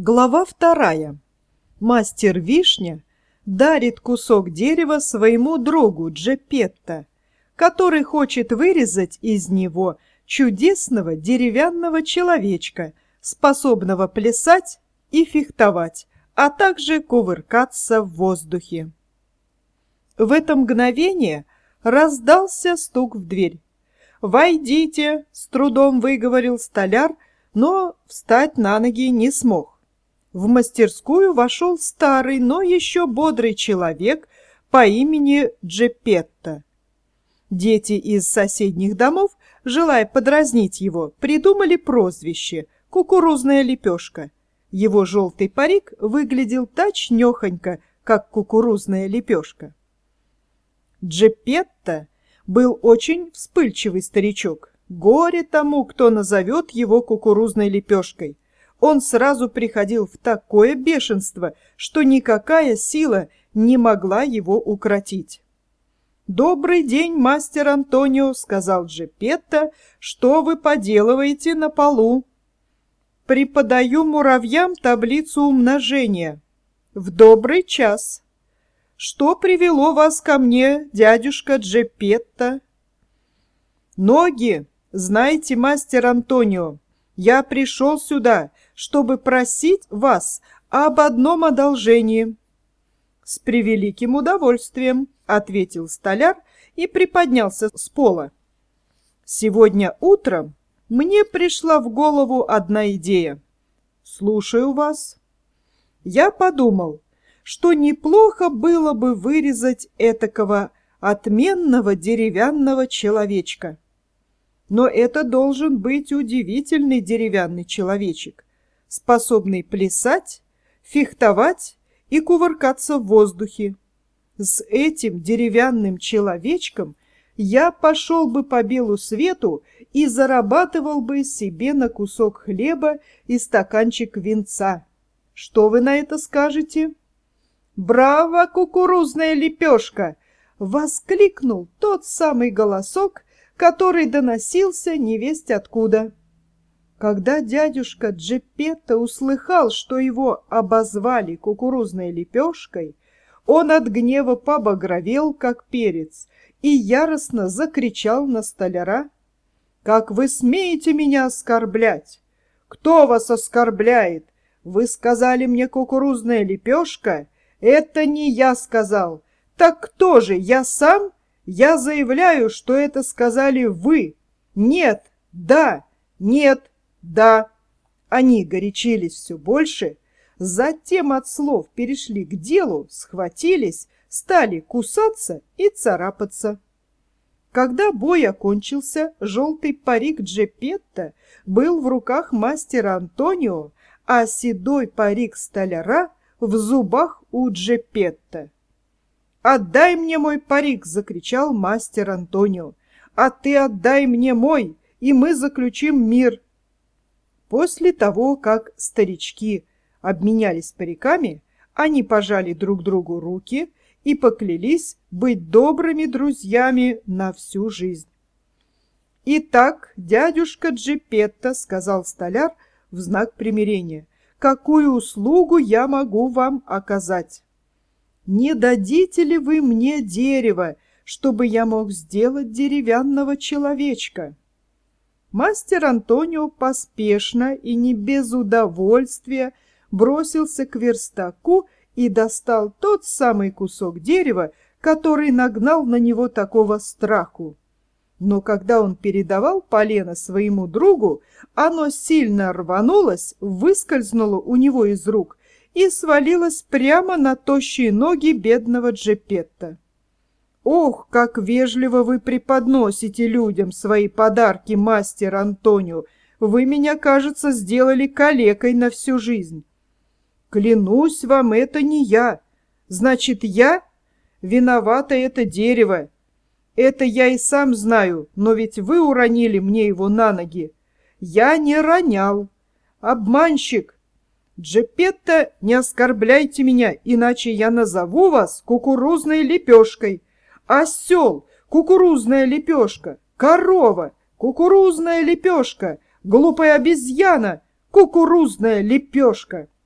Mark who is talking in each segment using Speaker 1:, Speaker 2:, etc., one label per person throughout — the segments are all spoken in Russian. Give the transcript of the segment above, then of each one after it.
Speaker 1: Глава 2. Мастер Вишня дарит кусок дерева своему другу Джепетто, который хочет вырезать из него чудесного деревянного человечка, способного плясать и фехтовать, а также кувыркаться в воздухе. В это мгновение раздался стук в дверь. «Войдите!» — с трудом выговорил столяр, но встать на ноги не смог. В мастерскую вошел старый, но еще бодрый человек по имени Джепетто. Дети из соседних домов, желая подразнить его, придумали прозвище «Кукурузная лепешка». Его желтый парик выглядел точнёхонько, как кукурузная лепешка. Джепетто был очень вспыльчивый старичок. Горе тому, кто назовет его кукурузной лепешкой. Он сразу приходил в такое бешенство, что никакая сила не могла его укротить. «Добрый день, мастер Антонио», — сказал Джепетто. «Что вы поделываете на полу?» «Преподаю муравьям таблицу умножения». «В добрый час». «Что привело вас ко мне, дядюшка Джепетто?» «Ноги, знаете, мастер Антонио, я пришел сюда, чтобы просить вас об одном одолжении». «С превеликим удовольствием», — ответил столяр и приподнялся с пола. «Сегодня утром мне пришла в голову одна идея. Слушаю вас. Я подумал, что неплохо было бы вырезать этакого отменного деревянного человечка. Но это должен быть удивительный деревянный человечек, способный плясать, фехтовать и кувыркаться в воздухе. С этим деревянным человечком я пошел бы по белу свету и зарабатывал бы себе на кусок хлеба и стаканчик винца. Что вы на это скажете?» «Браво, кукурузная лепешка!» — воскликнул тот самый голосок, который доносился невесть откуда. Когда дядюшка Джепетто услыхал, что его обозвали кукурузной лепешкой, он от гнева побагровел, как перец, и яростно закричал на столяра: «Как вы смеете меня оскорблять? Кто вас оскорбляет? Вы сказали мне кукурузная лепешка? Это не я сказал. Так кто же, я сам? Я заявляю, что это сказали вы. Нет, да, нет, да». Они горячились все больше, затем от слов перешли к делу, схватились, стали кусаться и царапаться. Когда бой окончился, желтый парик Джепетто был в руках мастера Антонио, а седой парик столяра в зубах у Джепетто. «Отдай мне мой парик!» — закричал мастер Антонио. «А ты отдай мне мой, и мы заключим мир!» После того, как старички обменялись париками, они пожали друг другу руки и поклялись быть добрыми друзьями на всю жизнь. «Итак, дядюшка Джепетто, — сказал столяр в знак примирения, — какую услугу я могу вам оказать? Не дадите ли вы мне дерево, чтобы я мог сделать деревянного человечка?» Мастер Антонио поспешно и не без удовольствия бросился к верстаку и достал тот самый кусок дерева, который нагнал на него такого страху. Но когда он передавал полено своему другу, оно сильно рванулось, выскользнуло у него из рук и свалилась прямо на тощие ноги бедного Джепетто. «Ох, как вежливо вы преподносите людям свои подарки, мастер Антонио! Вы меня, кажется, сделали калекой на всю жизнь». «Клянусь вам, это не я. Значит, я? Виновато это дерево. Это я и сам знаю, но ведь вы уронили мне его на ноги». «Я не ронял. Обманщик! Джепетто, не оскорбляйте меня, иначе я назову вас кукурузной лепешкой. Осел, кукурузная лепешка, корова, кукурузная лепешка, глупая обезьяна, кукурузная лепешка».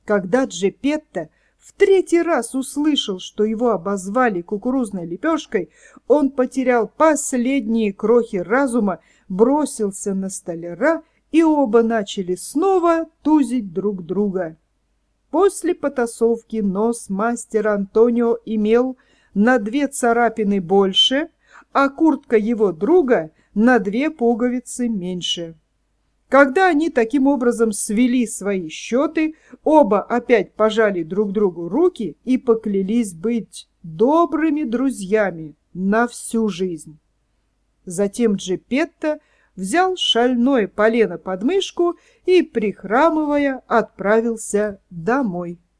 Speaker 1: Когда Джепетто в третий раз услышал, что его обозвали кукурузной лепешкой, он потерял последние крохи разума, бросился на столяра, и оба начали снова тузить друг друга. После потасовки нос мастера Антонио имел на 2 царапины больше, а куртка его друга на 2 пуговицы меньше. Когда они таким образом свели свои счеты, оба опять пожали друг другу руки и поклялись быть добрыми друзьями на всю жизнь. Затем Джепетто взял шальное полено под мышку и, прихрамывая, отправился домой.